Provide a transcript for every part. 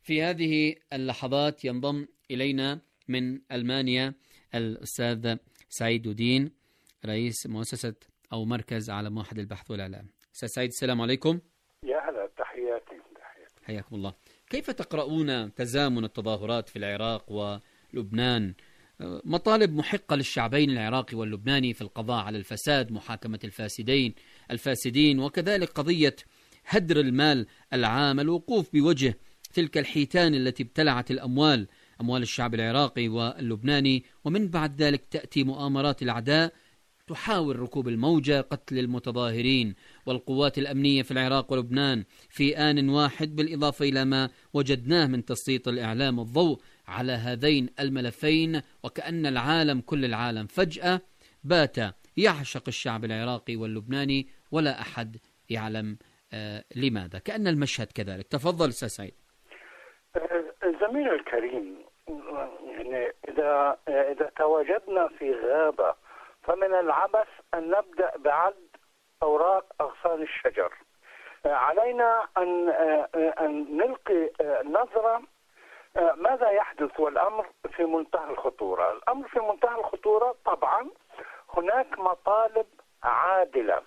في هذه اللحظات ينضم إلينا من ألمانيا الأستاذ سعيد دودين، رئيس مؤسسة أو مركز عالم واحد للبحث والإعلام. أستاذ سعيد، السلام عليكم. يا هلا، تحياتي. حياكم الله. كيف تقرؤون تزامن التظاهرات في العراق ولبنان؟ مطالب محقة للشعبين العراقي واللبناني في القضاء على الفساد، محاكمة الفاسدين، وكذلك قضية هدر المال العام، الوقوف بوجه تلك الحيتان التي ابتلعت أموال الشعب العراقي واللبناني، ومن بعد ذلك تأتي مؤامرات الأعداء تحاول ركوب الموجة، قتل المتظاهرين والقوات الأمنية في العراق ولبنان في آن واحد، بالإضافة إلى ما وجدناه من تسليط الإعلام الضوء على هذين الملفين، وكأن كل العالم فجأة بات يعشق الشعب العراقي واللبناني ولا أحد يعلم لماذا. كأن المشهد كذلك. تفضل أستاذ سعيد. زميل الكريم، يعني إذا تواجدنا في غابة فمن العبث أن نبدأ بعد أوراق أغصان الشجر. علينا أن نلقي نظرة ماذا يحدث، والأمر في منتهى الخطورة. الأمر في منتهى الخطورة. طبعا هناك مطالب عادلة.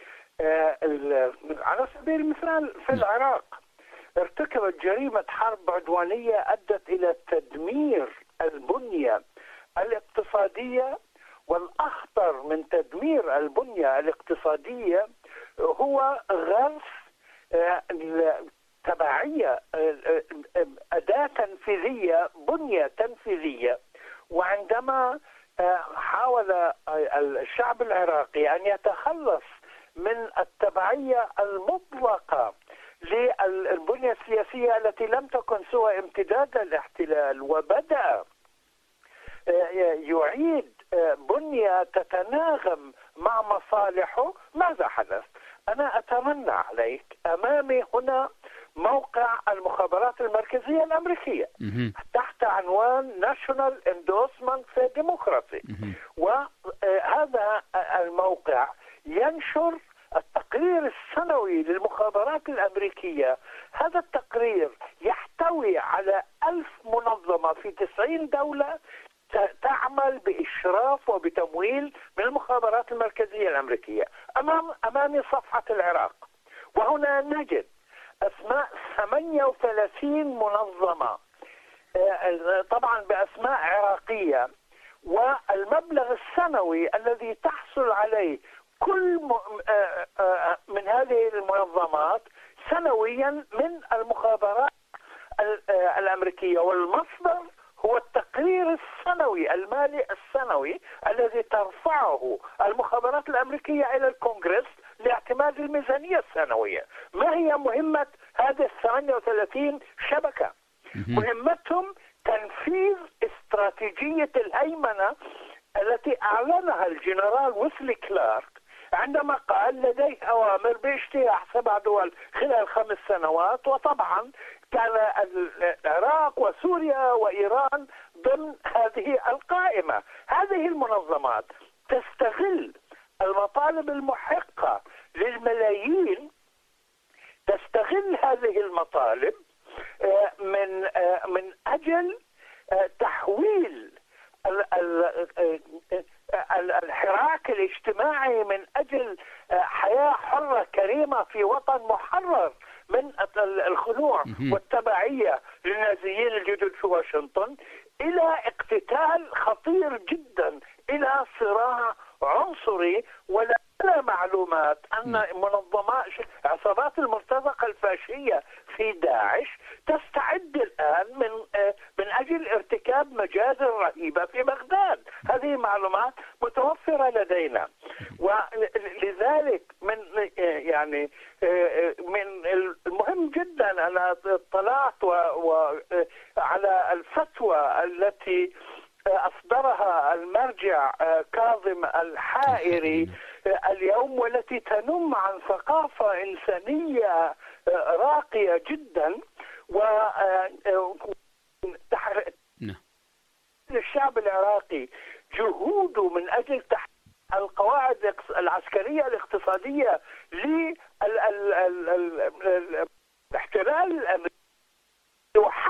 على سبيل المثال في العراق ارتكبت جريمة حرب عدوانية أدت إلى تدمير البنية الاقتصادية، والأخطر من تدمير البنية الاقتصادية هو غرس تبعية، أداة تنفيذية، بنية تنفيذية. وعندما حاول الشعب العراقي أن يتخلص من التبعية المطلقة للبنية السياسية التي لم تكن سوى امتداد الاحتلال، وبدأ يعيد بنية تتناغم مع مصالحه، ماذا حدث؟ أنا أتمنى عليك، أمامي هنا موقع المخابرات المركزية الأمريكية تحت عنوان National Endorsement for Democracy، وهذا الموقع ينشر التقرير السنوي للمخابرات الأمريكية. هذا التقرير يحتوي على 1000 منظمة في 90 دولة تعمل بإشراف وبتمويل من المخابرات المركزية الأمريكية. أمامي صفحة العراق، وهنا نجد أسماء 38 منظمة، طبعا بأسماء عراقية، والمبلغ السنوي الذي تحصل عليه كل من هذه المنظمات سنويا من المخابرات الأمريكية، والمصدر هو التقرير السنوي المالي السنوي الذي ترفعه المخابرات الأمريكية إلى الكونغرس لاعتماد الميزانية السنوية. ما هي مهمة هذه 38 شبكة؟ مهمتهم تنفيذ استراتيجية الهيمنة التي أعلنها الجنرال ويسلي كلارك عندما قال لديه أوامر باجتياح 7 دول خلال 5 سنوات، وطبعا كان العراق وسوريا وإيران ضمن هذه القائمة. هذه المنظمات تستغل المطالب المحقة للملايين، تستغل هذه المطالب من أجل تحويل الحراك الاجتماعي، من أجل حياة حرة كريمة في وطن محرر من الخضوع والتبعية للنازيين الجدد في واشنطن، إلى اقتتال خطير جدا، إلى صراع عنصري. ولا معلومات أن منظمات عصابات المرتزقة الفاشية في داعش تستعد الآن من أجل ارتكاب مجازر رهيبة في بغداد. هذه معلومات متوفرة لدينا، ولذلك من المهم جدا أنا اطلعت على الفتوى التي أصدرها المرجع كاظم الحائري اليوم، والتي تنم عن ثقافة إنسانية راقية جدا، الشعب العراقي جهوده من أجل تحقيق القواعد العسكرية الاقتصادية للاحتلال الأمريكي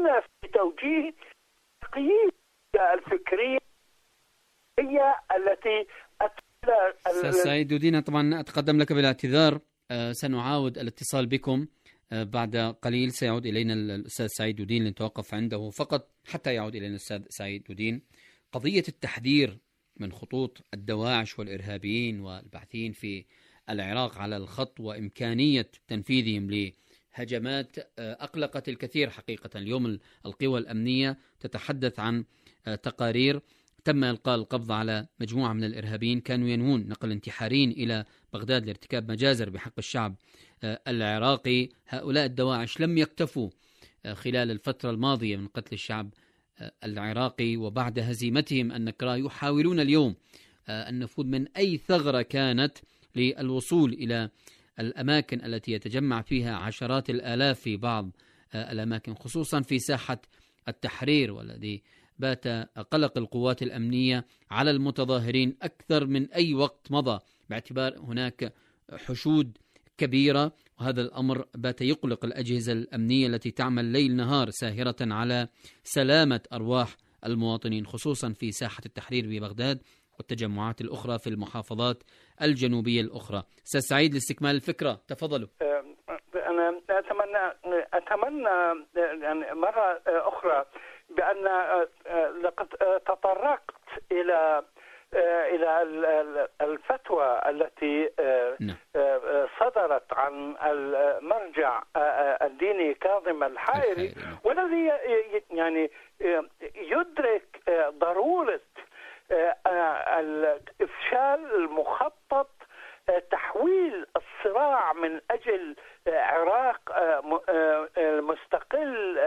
ساهمنا في توجيه تقييم الفكرية هي التي أستاذ سعيد دودين، طبعا أتقدم لك بالاعتذار. سنعاود الاتصال بكم بعد قليل. سيعود إلينا الأستاذ سعيد دودين لنتوقف عنده فقط حتى يعود إلينا الأستاذ سعيد دودين. قضية التحذير من خطوط الدواعش والإرهابيين والباحثين في العراق على الخط وإمكانية تنفيذهم لهجمات أقلقت الكثير حقيقة. اليوم القوى الأمنية تتحدث عن تقارير تم إلقاء القبض على مجموعة من الإرهابيين كانوا ينوون نقل انتحاريين إلى بغداد لارتكاب مجازر بحق الشعب العراقي. هؤلاء الدواعش لم يكتفوا خلال الفترة الماضية من قتل الشعب العراقي، وبعد هزيمتهم النكراء يحاولون اليوم النفوذ من أي ثغرة كانت للوصول إلى الأماكن التي يتجمع فيها عشرات الآلاف في بعض الأماكن، خصوصا في ساحة التحرير، والذي بات قلق القوات الأمنية على المتظاهرين أكثر من أي وقت مضى، باعتبار هناك حشود كبيرة، وهذا الأمر بات يقلق الأجهزة الأمنية التي تعمل ليل نهار ساهرة على سلامة أرواح المواطنين، خصوصا في ساحة التحرير ببغداد والتجمعات الأخرى في المحافظات الجنوبية الأخرى. أستاذ سعيد، لاستكمال الفكرة تفضلوا. أنا أتمنى يعني مرة أخرى بأن لقد تطرقت إلى الفتوى التي صدرت عن المرجع الديني كاظم الحائري، والذي يعني يدرك ضرورة الإفشال المخطط تحويل الصراع من أجل عراق مستقل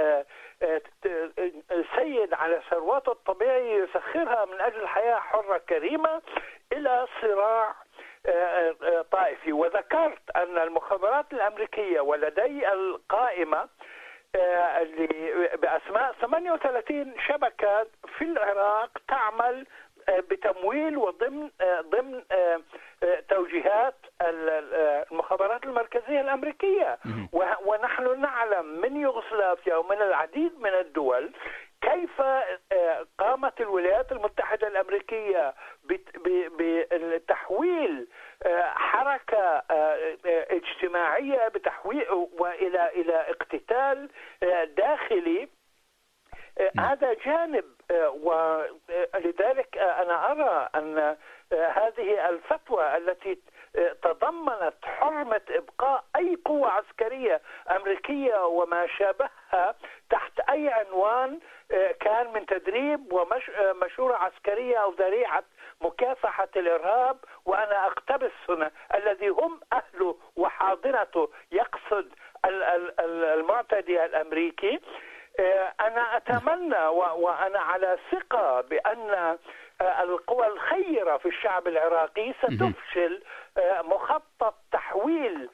سيد على ثروته الطبيعي يسخرها من أجل حياة حرة كريمة إلى صراع طائفي. وذكرت أن المخابرات الأمريكية ولدي القائمة بأسماء 38 شبكة في العراق تعمل بتمويل وضمن توجيهات المخابرات المركزية الأمريكية. ونحن نعلم من يوغوسلافيا ومن العديد من الدول كيف قامت الولايات المتحدة الأمريكية بتحويل حركة اجتماعية بتحويل إلى اقتتال داخلي. هذا جانب، ولذلك أنا أرى أن هذه الفتوى التي تضمنت حرمة إبقاء أي قوة عسكرية أمريكية وما شابهها تحت أي عنوان كان من تدريب ومشورة عسكرية أو ذريعة مكافحة الإرهاب، وأنا أقتبس هنا الذي هم أهله وحاضنته، يقصد المعتدي الأمريكي. أنا أتمنى وأنا على ثقة بأن القوى الخيرة في الشعب العراقي ستفشل مخطط تحويل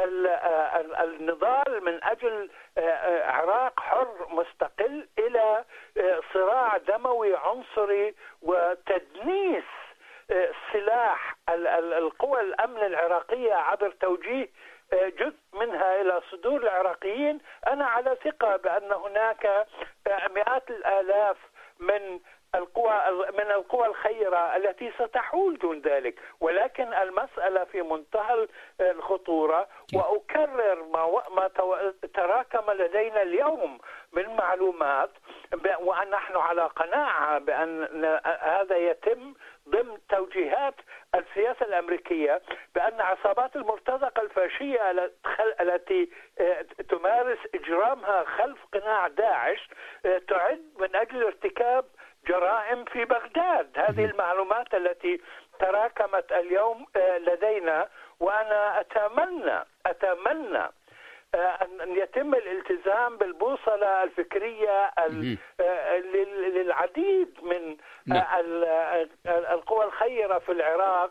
النضال من أجل عراق حر مستقل إلى صراع دموي عنصري وتدنيس سلاح القوى الأمن العراقية عبر توجيه جزء منها إلى صدور العراقيين. أنا على ثقة بأن هناك مئات الآلاف من القوى الخيرة التي ستحول دون ذلك، ولكن المسألة في منتهى الخطورة. وأكرر ما تراكم لدينا اليوم من معلومات، ونحن على قناعة بأن هذا يتم ضمن توجيهات السياسة الأمريكية، بأن عصابات المرتزقة الفاشية التي تمارس إجرامها خلف قناع داعش تعد من أجل ارتكاب جرائم في بغداد. هذه المعلومات التي تراكمت اليوم لدينا، وأنا أتمنى أن يتم الالتزام بالبوصلة الفكرية للعديد من القوى الخيرة في العراق.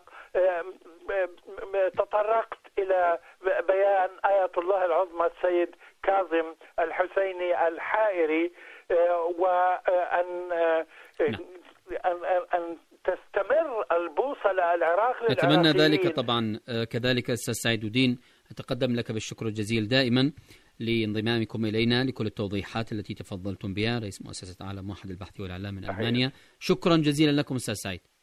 تطرقت إلى بيان آية الله العظمى السيد كاظم الحسيني الحائري، وأن أن تستمر البوصلة العراق للعراقيين. نتمنى ذلك طبعا. كذلك أستاذ سعيد دودين، أتقدم لك بالشكر الجزيل دائما. لانضمامكم إلينا، لكل التوضيحات التي تفضلتم بها. رئيس مؤسسة عالم واحد للبحث والإعلام من ألمانيا، شكرا جزيلا لكم أستاذ سعيد.